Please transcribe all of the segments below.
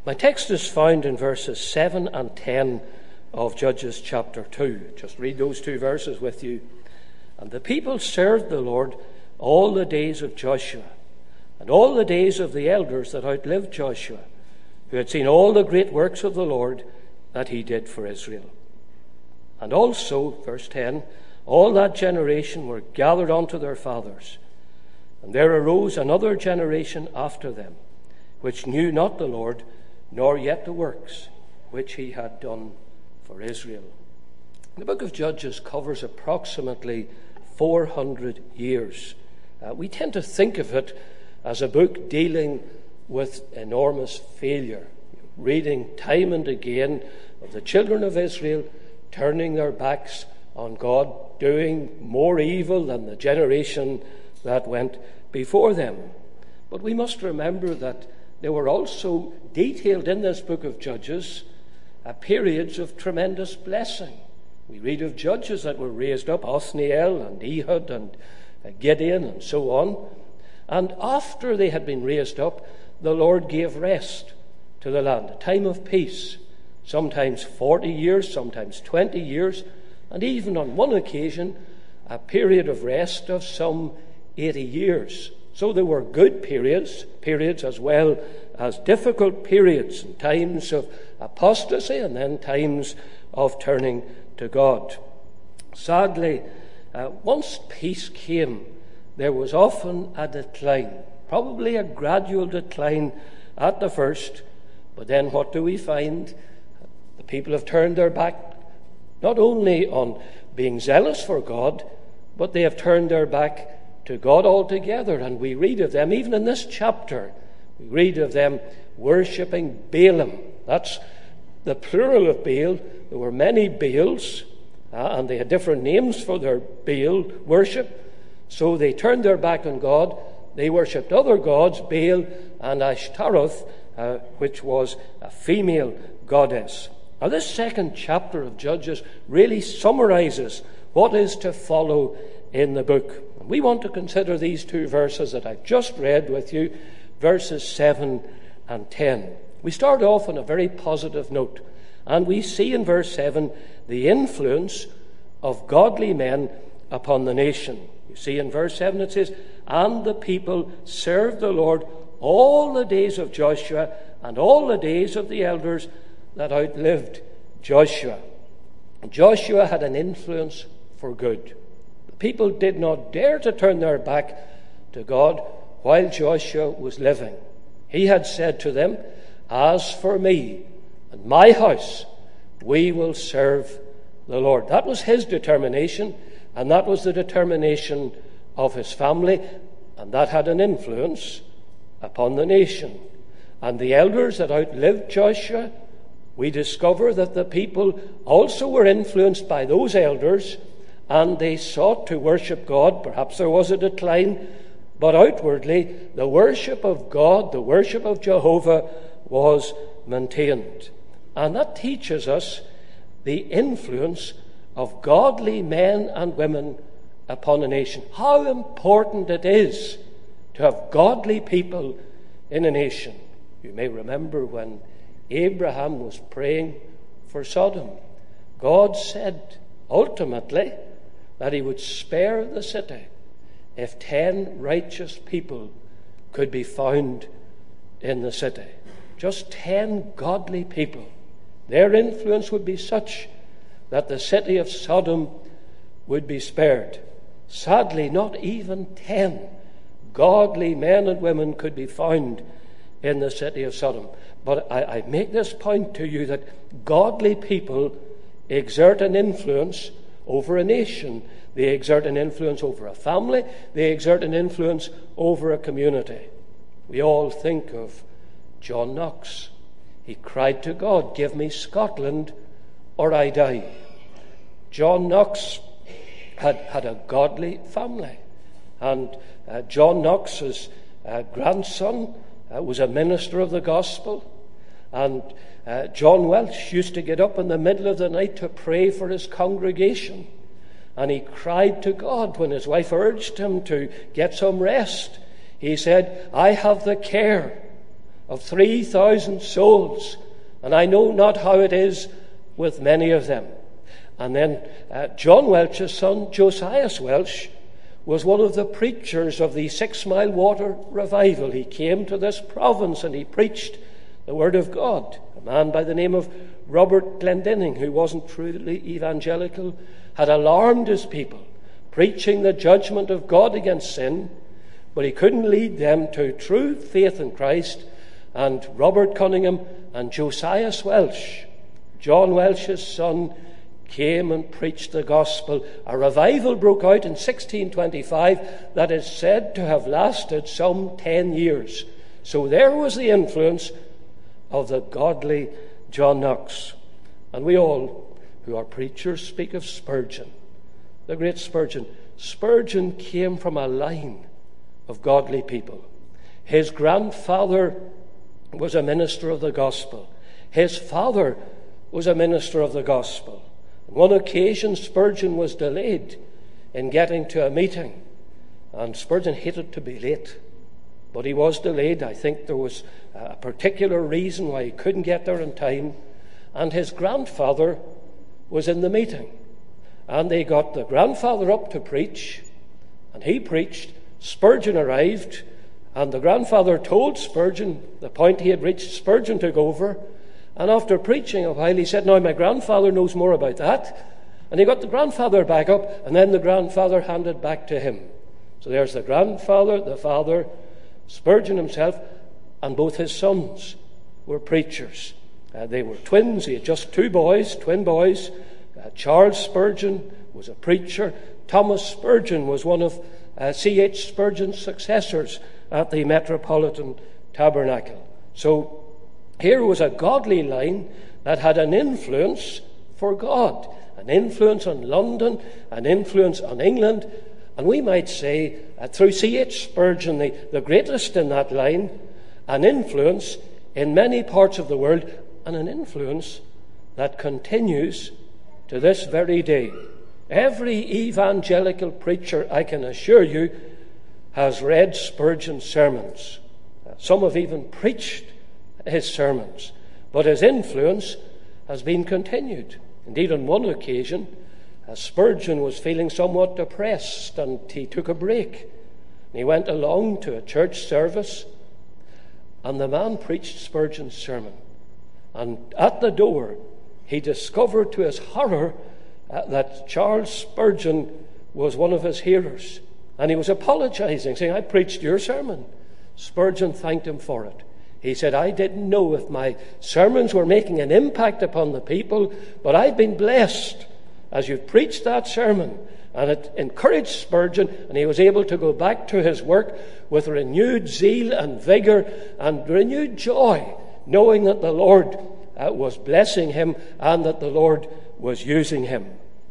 My text is found in verses 7 and 10 of Judges chapter 2. Just read those two verses with you. And the people served the Lord all the days of Joshua, and all the days of the elders that outlived Joshua, who had seen all the great works of the Lord that he did for Israel. And also, verse 10, all that generation were gathered unto their fathers, and there arose another generation after them, which knew not the Lord, nor yet the works which he had done for Israel. The book of Judges covers approximately 400 years. We tend to think of it as a book dealing with enormous failure, reading time and again of the children of Israel turning their backs on God, doing more evil than the generation that went before them. But we must remember that there were also detailed in this book of Judges periods of tremendous blessing. We read of judges that were raised up, Othniel and Ehud and Gideon and so on. And after they had been raised up, the Lord gave rest to the land, a time of peace, sometimes 40 years, sometimes 20 years, and even on one occasion, a period of rest of some 80 years. So there were good periods as well as difficult periods, and times of apostasy and then times of turning to God. Sadly, once peace came, there was often a decline, probably a gradual decline at the first. But then what do we find? The people have turned their back not only on being zealous for God, but they have turned their back to God altogether. And we read of them, even in this chapter, we read of them worshipping Baalim. That's the plural of Baal. There were many Baals, and they had different names for their Baal worship. So they turned their back on God. They worshipped other gods, Baal and Ashtaroth, which was a female goddess. Now, this second chapter of Judges really summarizes what is to follow in the book. And we want to consider these two verses that I've just read with you, verses 7 and 10. We start off on a very positive note, and we see in verse 7 the influence of godly men upon the nation. You see in verse 7 it says, and the people served the Lord all the days of Joshua and all the days of the elders that outlived Joshua. Joshua had an influence for good. The people did not dare to turn their back to God while Joshua was living. He had said to them, as for me and my house, we will serve the Lord. That was his determination, and that was the determination of his family, and that had an influence upon the nation. And the elders that outlived Joshua, we discover that the people also were influenced by those elders, and they sought to worship God. Perhaps there was a decline, but outwardly the worship of God, the worship of Jehovah, was maintained. And that teaches us the influence of godly men and women upon a nation. How important it is to have godly people in a nation. You may remember when Abraham was praying for Sodom, God said ultimately that he would spare the city if 10 righteous people could be found in the city. Just 10 godly people. Their influence would be such that the city of Sodom would be spared. Sadly, not even 10 godly men and women could be found in the city of Sodom. But I make this point to you that godly people exert an influence over a nation. They exert an influence over a family. They exert an influence over a community. We all think of John Knox. He cried to God, give me Scotland or I die. John Knox had a godly family. And John Knox's grandson was a minister of the gospel. And John Welch used to get up in the middle of the night to pray for his congregation. And he cried to God when his wife urged him to get some rest. He said, I have the care of 3,000 souls. And I know not how it is with many of them. And then John Welch's son, Josias Welch, was one of the preachers of the 6 Mile Water revival. He came to this province and he preached the Word of God. A man by the name of Robert Glendinning, who wasn't truly evangelical, had alarmed his people, preaching the judgment of God against sin, but he couldn't lead them to true faith in Christ. And Robert Cunningham and Josias Welch, John Welch's son, came and preached the gospel. A revival broke out in 1625 that is said to have lasted some 10 years. So there was the influence of the godly John Knox. And we all who are preachers speak of Spurgeon, the great Spurgeon. Spurgeon came from a line of godly people. His grandfather was a minister of the gospel. His father was a minister of the gospel. On one occasion, Spurgeon was delayed in getting to a meeting, and Spurgeon hated to be late, but he was delayed. I think there was a particular reason why he couldn't get there in time, and his grandfather was in the meeting, and they got the grandfather up to preach, and he preached. Spurgeon arrived, and the grandfather told Spurgeon the point he had reached. Spurgeon took over, and after preaching a while, he said, "Now my grandfather knows more about that." And he got the grandfather back up, and then the grandfather handed back to him. So there's the grandfather, the father, Spurgeon himself, and both his sons were preachers. They were twins. He had just 2 boys, twin boys. Charles Spurgeon was a preacher. Thomas Spurgeon was one of C.H. Spurgeon's successors at the Metropolitan Tabernacle. So here was a godly line that had an influence for God, an influence on London, an influence on England, and we might say, through C.H. Spurgeon, the greatest in that line, an influence in many parts of the world, and an influence that continues to this very day. Every evangelical preacher, I can assure you, has read Spurgeon's sermons. Some have even preached his sermons, but his influence has been continued. Indeed, on one occasion, Spurgeon was feeling somewhat depressed, and he took a break. He went along to a church service, and the man preached Spurgeon's sermon. And at the door, he discovered to his horror that Charles Spurgeon was one of his hearers. And he was apologizing, saying, "I preached your sermon." Spurgeon thanked him for it. He said, "I didn't know if my sermons were making an impact upon the people, but I've been blessed as you've preached that sermon." And it encouraged Spurgeon, and he was able to go back to his work with renewed zeal and vigor and renewed joy, knowing that the Lord was blessing him and that the Lord was using him.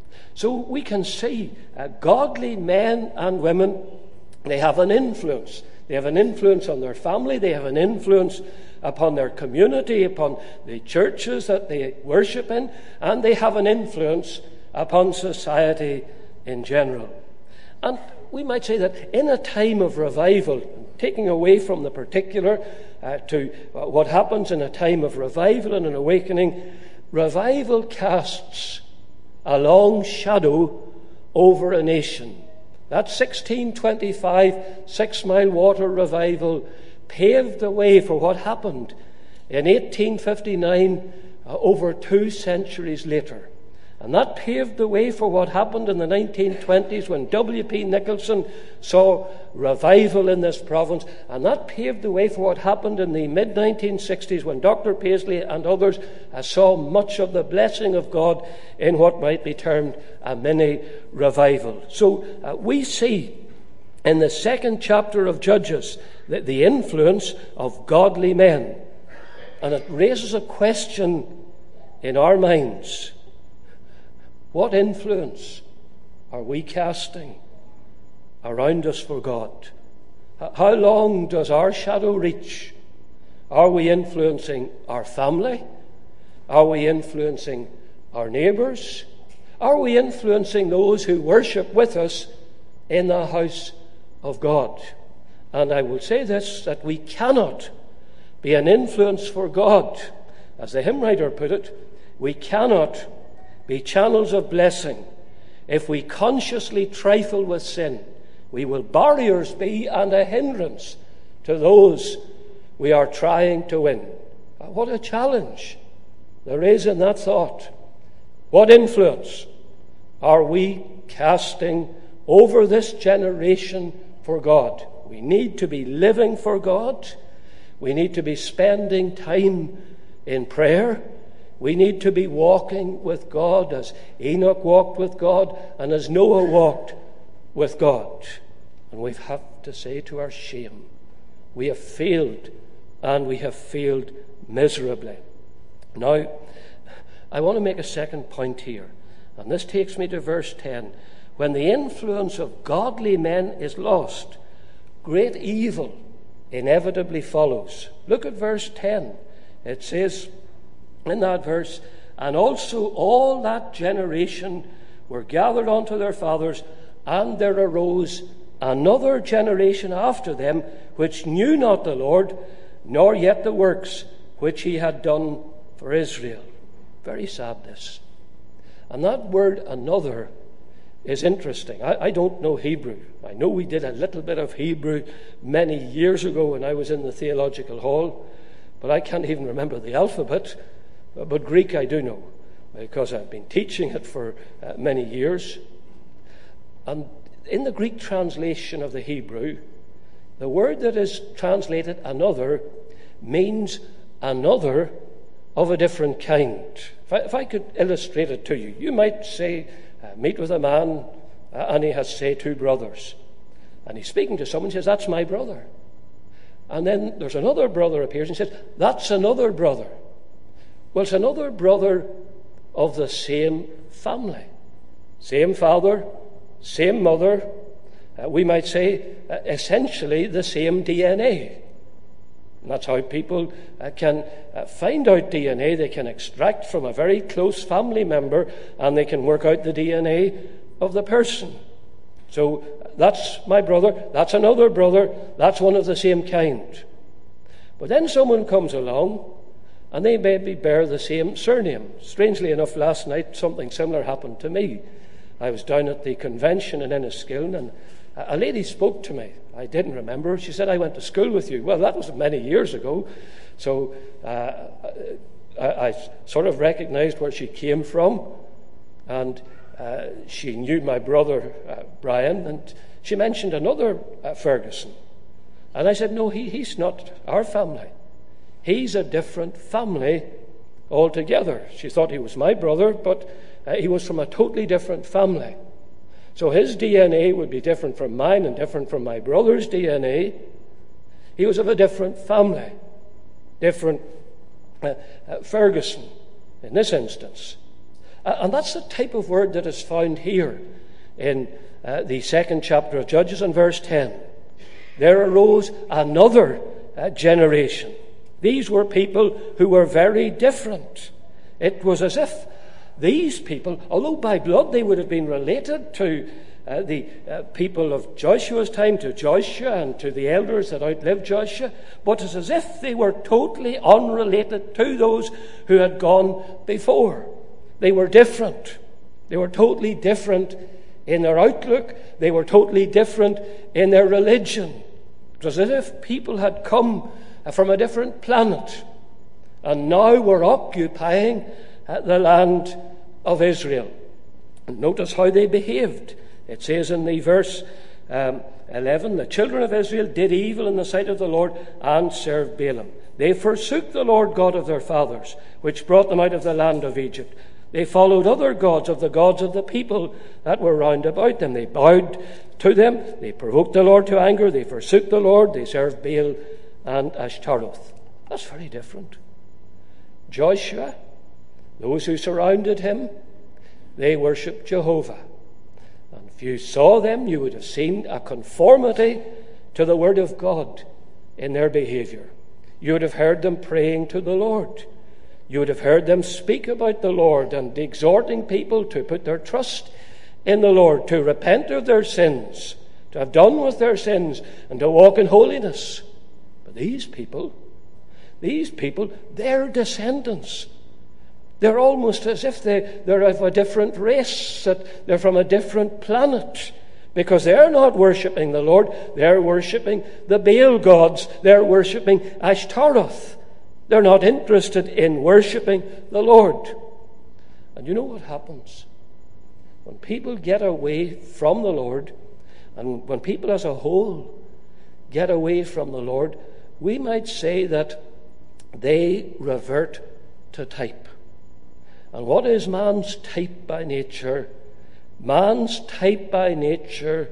So we can see godly men and women, they have an influence. They have an influence on their family. They have an influence upon their community, upon the churches that they worship in, and they have an influence upon society in general. And we might say that in a time of revival, taking away from the particular to what happens in a time of revival and an awakening, revival casts a long shadow over a nation. That 1625 6 Mile Water revival paved the way for what happened in 1859, over 2 centuries later. And that paved the way for what happened in the 1920s when W.P. Nicholson saw revival in this province. And that paved the way for what happened in the mid-1960s when Dr. Paisley and others saw much of the blessing of God in what might be termed a mini-revival. So we see in the 2nd chapter of Judges the influence of godly men. And it raises a question in our minds. What influence are we casting around us for God? How long does our shadow reach? Are we influencing our family? Are we influencing our neighbours? Are we influencing those who worship with us in the house of God? And I will say this, that we cannot be an influence for God. As the hymn writer put it, we cannot be channels of blessing if we consciously trifle with sin. We will barriers be and a hindrance to those we are trying to win. What a challenge there is in that thought. What influence are we casting over this generation for God? We need to be living for God. We need to be spending time in prayer. We need to be walking with God as Enoch walked with God and as Noah walked with God. And we have to say to our shame, we have failed, and we have failed miserably. Now, I want to make a second point here, and this takes me to verse 10. When the influence of godly men is lost, great evil inevitably follows. Look at verse 10. It says in that verse, and also all that generation were gathered unto their fathers, and there arose another generation after them, which knew not the Lord, nor yet the works which he had done for Israel. Very sad, this. And that word another is interesting. I don't know Hebrew. I know we did a little bit of Hebrew many years ago when I was in the theological hall, but I can't even remember the alphabet. But Greek I do know, because I've been teaching it for many years. And in the Greek translation of the Hebrew, the word that is translated another means another of a different kind. If I could illustrate it to you, you might say, meet with a man and he has, say, two brothers. And he's speaking to someone and says, that's my brother. And then there's another brother appears and says, that's another brother. Well, it's another brother of the same family. Same father, same mother. We might say, essentially the same DNA. And that's how people can find out DNA. They can extract from a very close family member and they can work out the DNA of the person. So that's my brother, that's another brother, that's one of the same kind. But then someone comes along and they maybe bear the same surname. Strangely enough, last night something similar happened to me. I was down at the convention in Enniskillen and a lady spoke to me. I didn't remember her. She said, I went to school with you. Well, that was many years ago. So I sort of recognized where she came from. And she knew my brother, Brian. And she mentioned another Ferguson. And I said, no, he's not our family. He's a different family altogether. She thought he was my brother, but he was from a totally different family. So his DNA would be different from mine and different from my brother's DNA. He was of a different family, different Ferguson in this instance. And that's the type of word that is found here in the second chapter of Judges and verse 10. There arose another generation. These were people who were very different. It was as if these people, although by blood they would have been related to the people of Joshua's time, to Joshua and to the elders that outlived Joshua, but it's as if they were totally unrelated to those who had gone before. They were different. They were totally different in their outlook. They were totally different in their religion. It was as if people had come from a different planet and now were occupying the land of Israel. And notice how they behaved. It says in the verse 11, the children of Israel did evil in the sight of the Lord and served Balaam. They forsook the Lord God of their fathers, which brought them out of the land of Egypt. They followed other gods of the gods of the people that were round about them. They bowed to them. They provoked the Lord to anger. They forsook the Lord. They served Baal and Ashtaroth. That's very different. Joshua, those who surrounded him, they worshipped Jehovah. And if you saw them, you would have seen a conformity to the Word of God in their behavior. You would have heard them praying to the Lord. You would have heard them speak about the Lord and exhorting people to put their trust in the Lord, to repent of their sins, to have done with their sins, and to walk in holiness. But these people, these people, their descendants, they're almost as if they're of a different race, that they're from a different planet, because they're not worshipping the Lord, they're worshipping the Baal gods, they're worshipping Ashtaroth. They're not interested in worshipping the Lord. And you know what happens? When people get away from the Lord, and when people as a whole get away from the Lord, we might say that they revert to type. And what is man's type by nature? Man's type by nature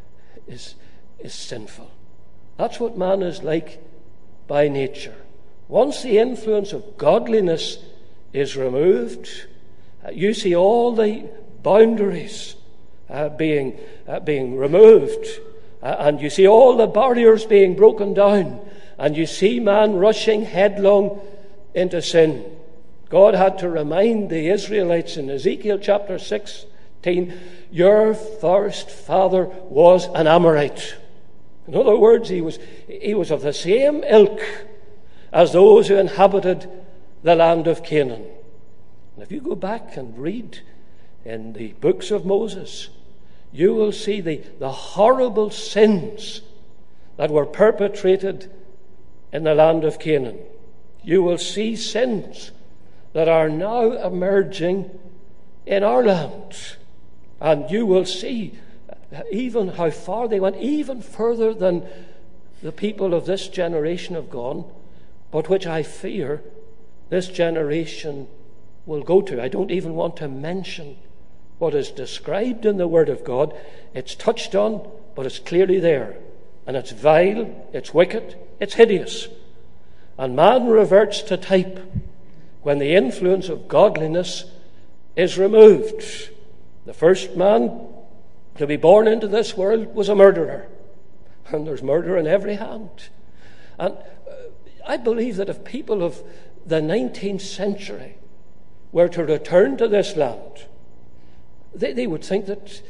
is sinful. That's what man is like by nature. Once the influence of godliness is removed, you see all the boundaries being removed, and you see all the barriers being broken down, and you see man rushing headlong into sin. God had to remind the Israelites in Ezekiel chapter 16, your first father was an Amorite. In other words, he was of the same ilk as those who inhabited the land of Canaan. And if you go back and read in the books of Moses, you will see the horrible sins that were perpetrated in the land of Canaan. You will see sins that are now emerging in our land. And you will see even how far they went, even further than the people of this generation have gone, but which I fear this generation will go to. I don't even want to mention what is described in the Word of God. It's touched on, but it's clearly there. And it's vile, it's wicked, it's hideous. And man reverts to type when the influence of godliness is removed. The first man to be born into this world was a murderer. And there's murder in every hand. And I believe that if people of the 19th century were to return to this land, they would think that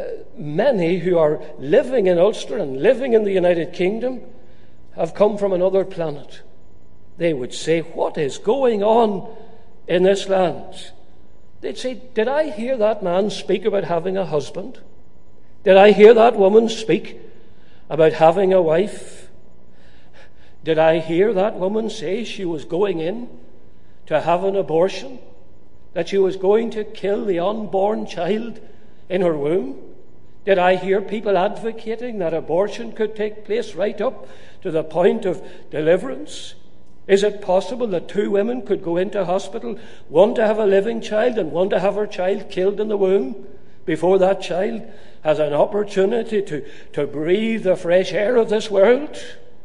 many who are living in Ulster and living in the United Kingdom have come from another planet. They would say, what is going on in this land? They'd say, did I hear that man speak about having a husband? Did I hear that woman speak about having a wife? Did I hear that woman say she was going in to have an abortion? That she was going to kill the unborn child in her womb? Did I hear people advocating that abortion could take place right up to the point of deliverance? Is it possible that two women could go into hospital, one to have a living child and one to have her child killed in the womb, before that child has an opportunity to breathe the fresh air of this world?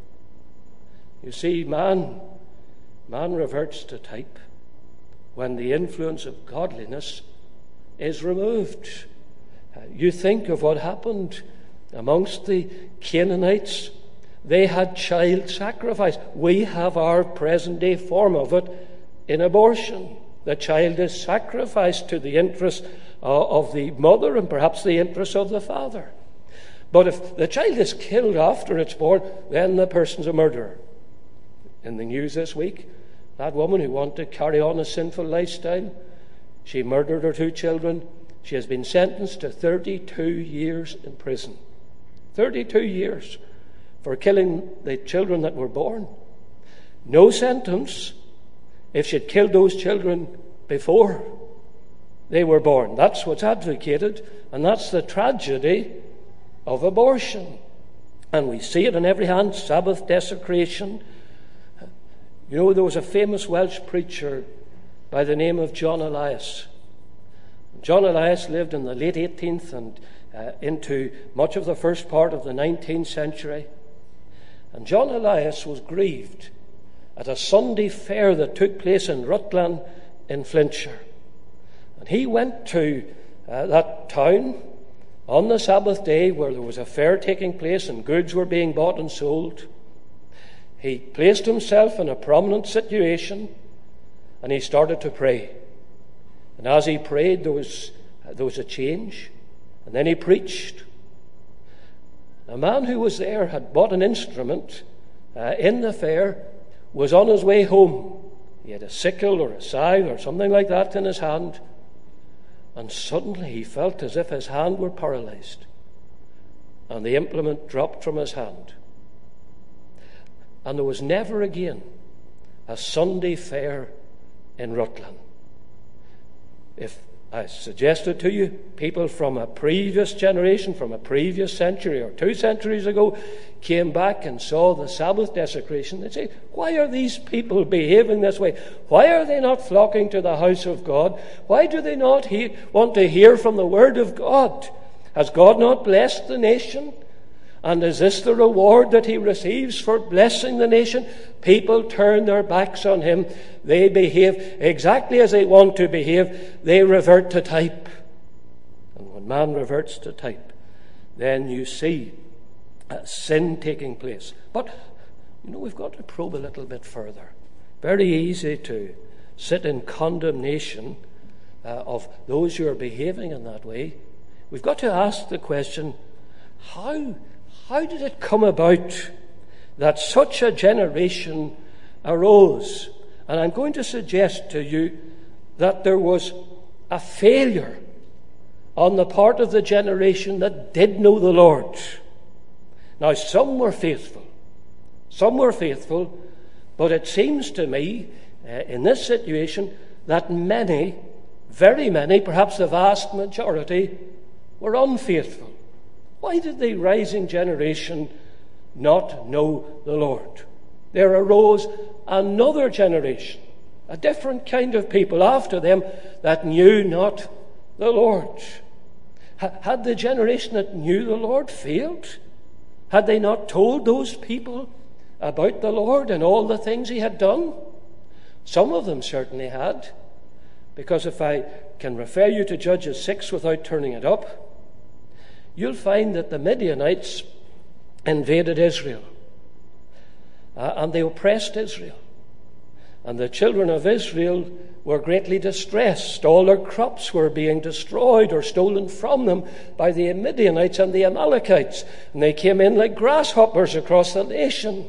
You see, man reverts to type when the influence of godliness is removed. You think of what happened amongst the Canaanites. They had child sacrifice. We have our present-day form of it in abortion. The child is sacrificed to the interest of the mother and perhaps the interest of the father. But if the child is killed after it's born, then the person's a murderer. In the news this week, that woman who wanted to carry on a sinful lifestyle, she murdered her two children. She has been sentenced to 32 years in prison. 32 years for killing the children that were born. No sentence if she'd killed those children before they were born. That's what's advocated, and that's the tragedy of abortion. And we see it on every hand, Sabbath desecration. You know, there was a famous Welsh preacher by the name of John Elias. John Elias lived in the late 18th and into much of the first part of the 19th century. And John Elias was grieved at a Sunday fair that took place in Rutland in Flintshire. And he went to that town on the Sabbath day where there was a fair taking place and goods were being bought and sold. He placed himself in a prominent situation and he started to pray. And as he prayed, there was a change. And then he preached. A man who was there had bought an instrument in the fair was on his way home. He had a sickle or a scythe or something like that in his hand. And suddenly he felt as if his hand were paralyzed. And the implement dropped from his hand. And there was never again a Sunday fair in Rutland. If I suggested to you, people from a previous generation, from a previous century or 2 centuries ago, came back and saw the Sabbath desecration, they'd say, why are these people behaving this way? Why are they not flocking to the house of God? Why do they not want to hear from the Word of God? Has God not blessed the nation? And is this the reward that he receives for blessing the nation? People turn their backs on him. They behave exactly as they want to behave. They revert to type. And when man reverts to type, then you see sin taking place. But, we've got to probe a little bit further. Very easy to sit in condemnation of those who are behaving in that way. We've got to ask the question, how did it come about that such a generation arose? And I'm going to suggest to you that there was a failure on the part of the generation that did know the Lord. Now, some were faithful, but it seems to me, in this situation, that many, very many, perhaps the vast majority, were unfaithful. Why did the rising generation not know the Lord? There arose another generation, a different kind of people after them that knew not the Lord. Had the generation that knew the Lord failed? Had they not told those people about the Lord and all the things he had done? Some of them certainly had, because if I can refer you to Judges 6 without turning it up, you'll find that the Midianites invaded Israel. And they oppressed Israel. And the children of Israel were greatly distressed. All their crops were being destroyed or stolen from them by the Midianites and the Amalekites. And they came in like grasshoppers across the nation.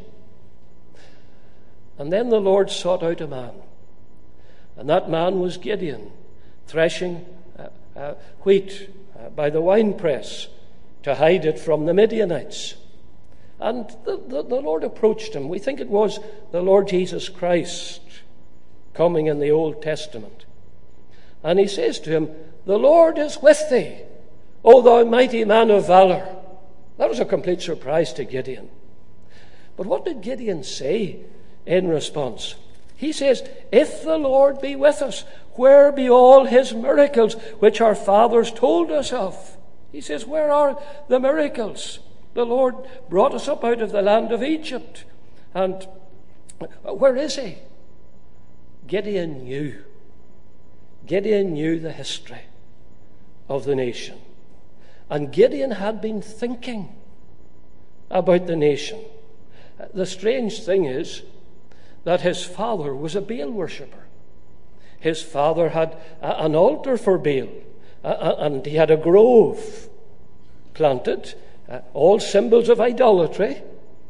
And then the Lord sought out a man. And that man was Gideon, threshing wheat by the winepress to hide it from the Midianites. And the Lord approached him. We think it was the Lord Jesus Christ coming in the Old Testament. And he says to him, "The Lord is with thee, O thou mighty man of valor." That was a complete surprise to Gideon. But what did Gideon say in response? He says, "If the Lord be with us, where be all his miracles which our fathers told us of?" He says, where are the miracles? The Lord brought us up out of the land of Egypt. And where is he? Gideon knew. Gideon knew the history of the nation. And Gideon had been thinking about the nation. The strange thing is that his father was a Baal worshipper. His father had an altar for Baal. And he had a grove planted, all symbols of idolatry.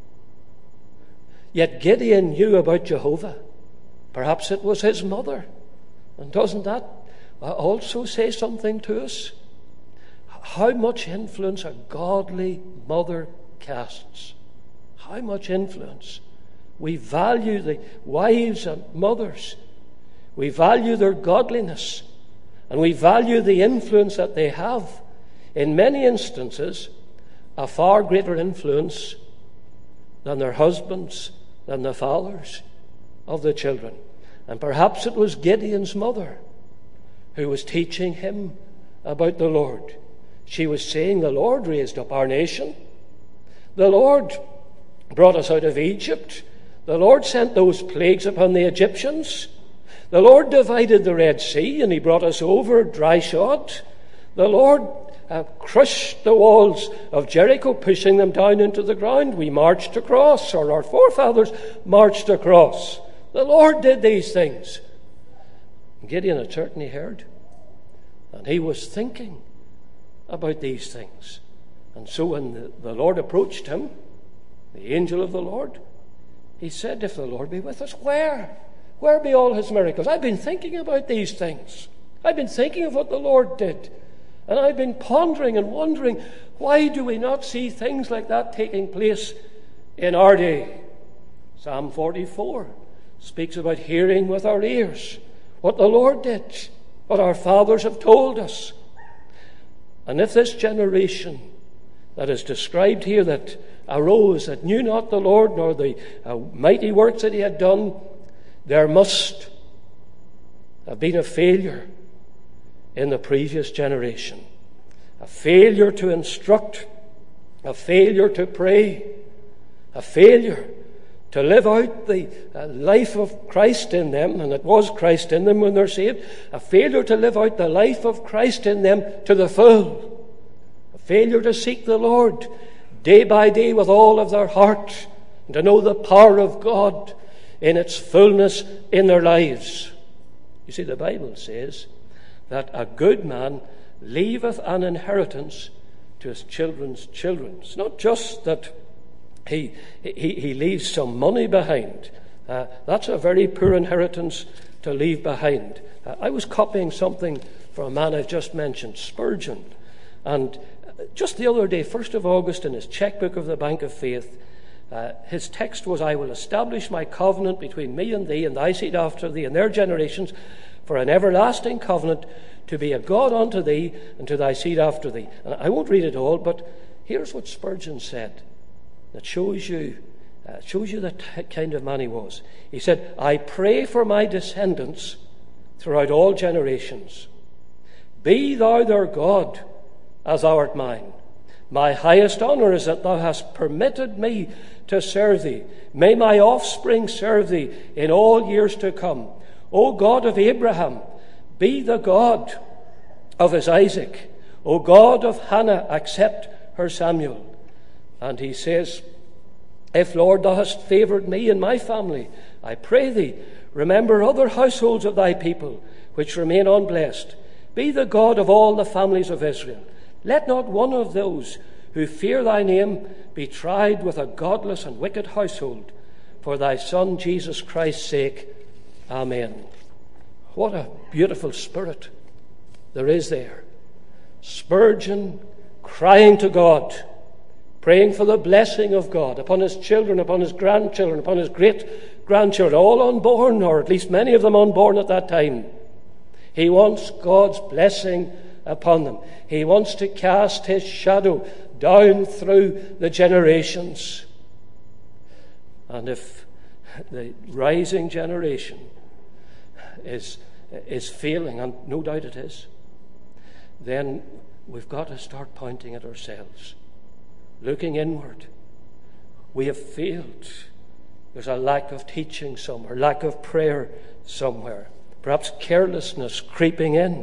Yet Gideon knew about Jehovah. Perhaps it was his mother. And doesn't that also say something to us? How much influence a godly mother casts. How much influence. We value the wives and mothers. We value their godliness. And we value the influence that they have. In many instances, a far greater influence than their husbands, than the fathers of the children. And perhaps it was Gideon's mother who was teaching him about the Lord. She was saying, the Lord raised up our nation. The Lord brought us out of Egypt. The Lord sent those plagues upon the Egyptians. The Lord divided the Red Sea and he brought us over dry shod. The Lord crushed the walls of Jericho, pushing them down into the ground. We marched across, or our forefathers marched across. The Lord did these things. Gideon had certainly heard. And he was thinking about these things. And so when the Lord approached him, the angel of the Lord, he said, if the Lord be with us, where? Where be all his miracles? I've been thinking about these things. I've been thinking of what the Lord did. And I've been pondering and wondering, why do we not see things like that taking place in our day? Psalm 44 speaks about hearing with our ears what the Lord did, what our fathers have told us. And if this generation that is described here, that arose, that knew not the Lord, nor the mighty works that he had done, there must have been a failure in the previous generation. A failure to instruct, a failure to pray, a failure to live out the life of Christ in them, and it was Christ in them when they're saved, a failure to live out the life of Christ in them to the full, a failure to seek the Lord day by day with all of their heart, and to know the power of God in its fullness in their lives. You see, the Bible says that a good man leaveth an inheritance to his children's children. It's not just that he leaves some money behind. That's a very poor inheritance to leave behind. I was copying something from a man I've just mentioned, Spurgeon. And just the other day, 1st of August, in his checkbook of the Bank of Faith, his text was, I will establish my covenant between me and thee and thy seed after thee and their generations for an everlasting covenant to be a God unto thee and to thy seed after thee. And I won't read it all, but here's what Spurgeon said that shows you the kind of man he was. He said, I pray for my descendants throughout all generations. Be thou their God as thou art mine. My highest honour is that thou hast permitted me to serve thee. May my offspring serve thee in all years to come. O God of Abraham, be the God of his Isaac. O God of Hannah, accept her Samuel. And he says, if, Lord, thou hast favoured me and my family, I pray thee, remember other households of thy people, which remain unblessed. Be the God of all the families of Israel. Let not one of those who fear thy name be tried with a godless and wicked household. For thy Son Jesus Christ's sake. Amen. What a beautiful spirit there is there. Spurgeon crying to God, praying for the blessing of God upon his children, upon his grandchildren, upon his great-grandchildren, all unborn, or at least many of them unborn at that time. He wants God's blessing upon them. He wants to cast his shadow down through the generations. And if the rising generation is failing, and no doubt it is, then we've got to start pointing at ourselves, looking inward. We have failed. There's a lack of teaching somewhere, lack of prayer somewhere, perhaps carelessness creeping in.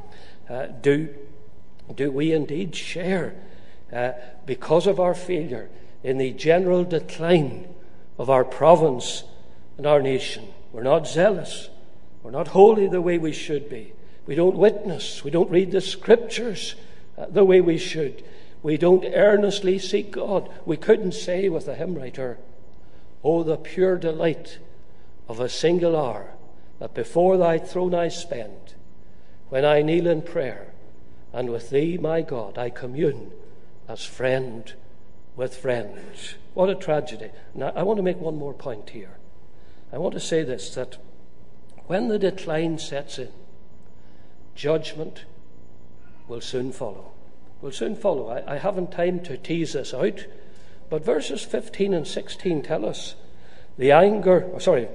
Do we indeed share, because of our failure, in the general decline of our province and our nation? We're not zealous. We're not holy the way we should be. We don't witness. We don't read the Scriptures the way we should. We don't earnestly seek God. We couldn't say with the hymn writer, oh, the pure delight of a single hour that before thy throne I spend, when I kneel in prayer, and with thee, my God, I commune as friend with friend. What a tragedy. Now, I want to make one more point here. I want to say this, that when the decline sets in, judgment will soon follow. Will soon follow. I haven't time to tease this out, but verses 15 and 16 tell us the anger,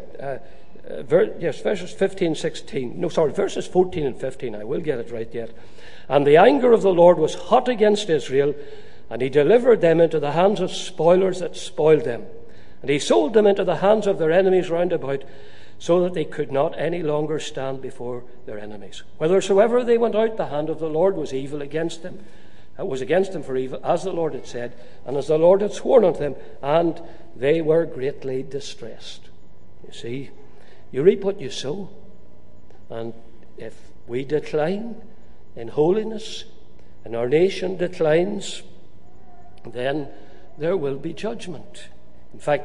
verses 15 and 16. No, sorry, verses 14 and 15. I will get it right yet. And the anger of the Lord was hot against Israel, and he delivered them into the hands of spoilers that spoiled them. And he sold them into the hands of their enemies round about, so that they could not any longer stand before their enemies. Whithersoever they went out, the hand of the Lord was evil against them. It was against them for evil, as the Lord had said, and as the Lord had sworn unto them, and they were greatly distressed. You see, you reap what you sow. And if we decline in holiness, and our nation declines, then there will be judgment. In fact,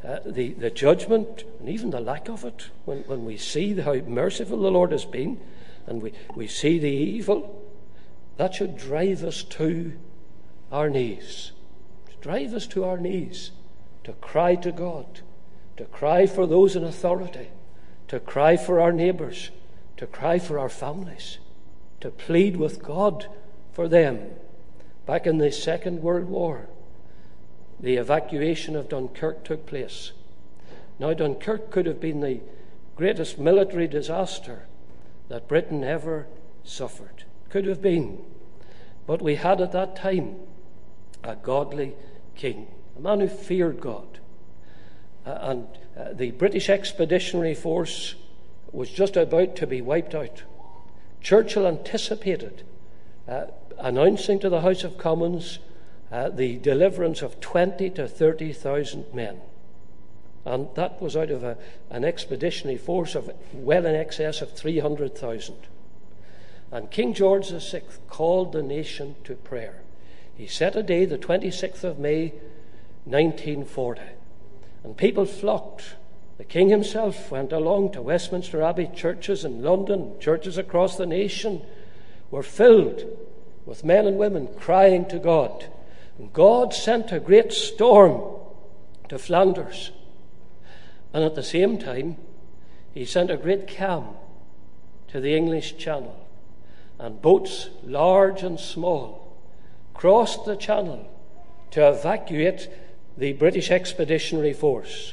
the judgment and even the lack of it, when we see how merciful the Lord has been and we see the evil, that should drive us to our knees. Drive us to our knees to cry to God, to cry for those in authority, to cry for our neighbours, to cry for our families, to plead with God for them. Back in the Second World War, the evacuation of Dunkirk took place. Now, Dunkirk could have been the greatest military disaster that Britain ever suffered. Could have been. But we had at that time a godly king, a man who feared God. And the British Expeditionary Force was just about to be wiped out. Churchill anticipated announcing to the House of Commons the deliverance of 20 to 30,000 men. And that was out of an expeditionary force of well in excess of 300,000. And King George VI called the nation to prayer. He set a day, the 26th of May, 1940. And people flocked. The King himself went along to Westminster Abbey. Churches in London, churches across the nation were filled with men and women crying to God. And God sent a great storm to Flanders. And at the same time, he sent a great calm to the English Channel. And boats, large and small, crossed the Channel to evacuate the British Expeditionary Force.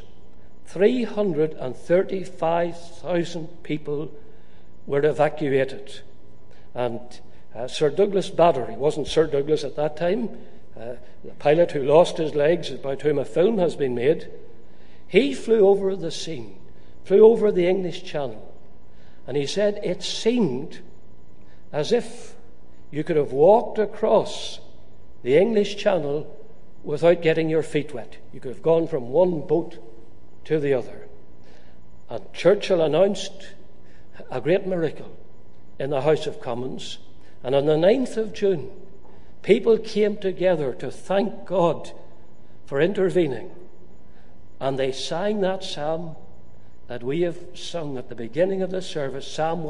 335,000 people were evacuated. And Sir Douglas Bader, he wasn't Sir Douglas at that time, the pilot who lost his legs, about whom a film has been made, he flew over the scene, flew over the English Channel, and he said it seemed as if you could have walked across the English Channel without getting your feet wet. You could have gone from one boat to the other. And Churchill announced a great miracle in the House of Commons. And on the 9th of June, people came together to thank God for intervening. And they sang that psalm that we have sung at the beginning of this service, Psalm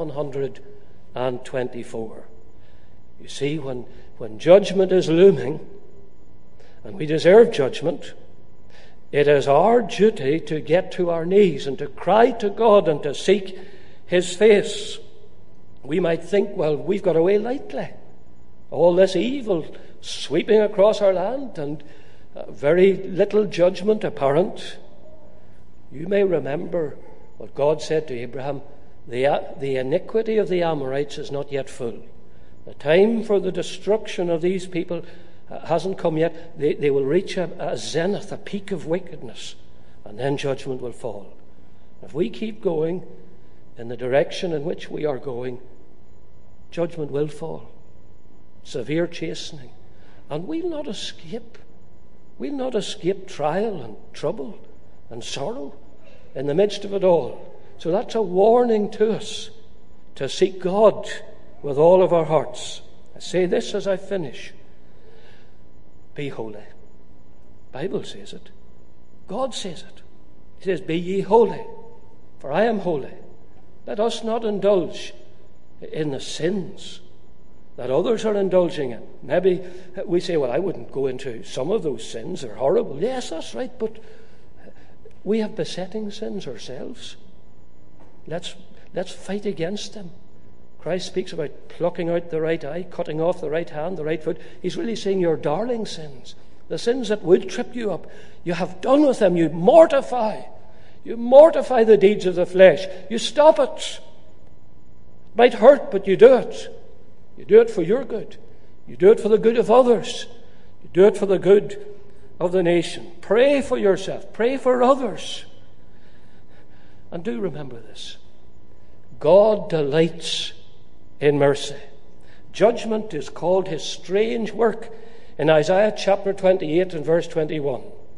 124. You see, when judgment is looming, and we deserve judgment, it is our duty to get to our knees and to cry to God and to seek his face. We might think, well, we've got away lightly. All this evil sweeping across our land and very little judgment apparent. You may remember what God said to Abraham, the iniquity of the Amorites is not yet full. The time for the destruction of these people hasn't come yet. They will reach a zenith, a peak of wickedness, and then judgment will fall. If we keep going in the direction in which we are going, judgment will fall. Severe chastening. And we'll not escape. We'll not escape trial and trouble and sorrow in the midst of it all. So that's a warning to us to seek God with all of our hearts. I say this as I finish. Be holy. The Bible says it. God says it. He says, be ye holy, for I am holy. Let us not indulge in the sins that others are indulging in. Maybe we say, well, I wouldn't go into some of those sins. They're horrible. Yes, that's right, but we have besetting sins ourselves. Let's fight against them. Christ speaks about plucking out the right eye, cutting off the right hand, the right foot. He's really saying your darling sins, the sins that would trip you up, you have done with them. You mortify. You mortify the deeds of the flesh. You stop it. It might hurt, but you do it. You do it for your good. You do it for the good of others. You do it for the good of the nation. Pray for yourself. Pray for others. And do remember this. God delights in mercy. Judgment is called his strange work in Isaiah chapter 28 and verse 21.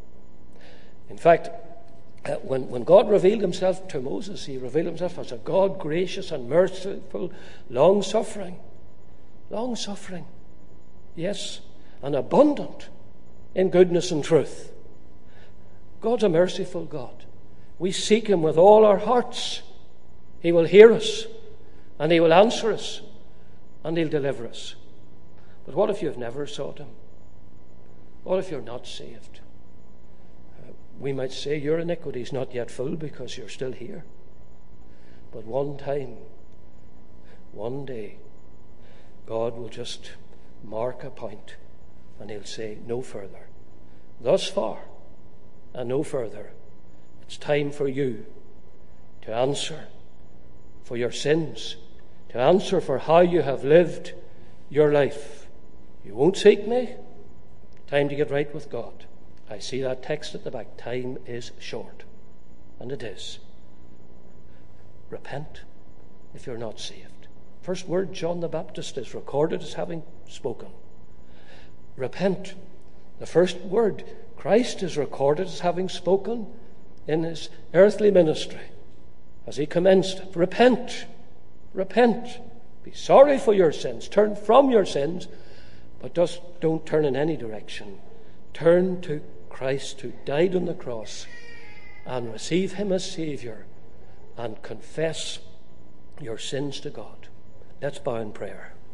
In fact, when God revealed himself to Moses, he revealed himself as a God gracious and merciful, long-suffering. Long-suffering, yes, and abundant in goodness and truth. God's a merciful God. We seek him with all our hearts. He will hear us, and he will answer us, and he'll deliver us. But what if you've never sought him? What if you're not saved? We might say your iniquity is not yet full because you're still here. But one time, one day, God will just mark a point, and he'll say, no further. Thus far, and no further. It's time for you to answer for your sins, to answer for how you have lived your life. You won't seek me? Time to get right with God. I see that text at the back. Time is short. And it is. Repent if you're not saved. First word John the Baptist is recorded as having spoken. Repent. The first word Christ is recorded as having spoken in his earthly ministry as he commenced it. Repent. Repent. Be sorry for your sins. Turn from your sins, but just don't turn in any direction. Turn to Christ who died on the cross and receive him as Saviour and confess your sins to God. Let's bow in prayer.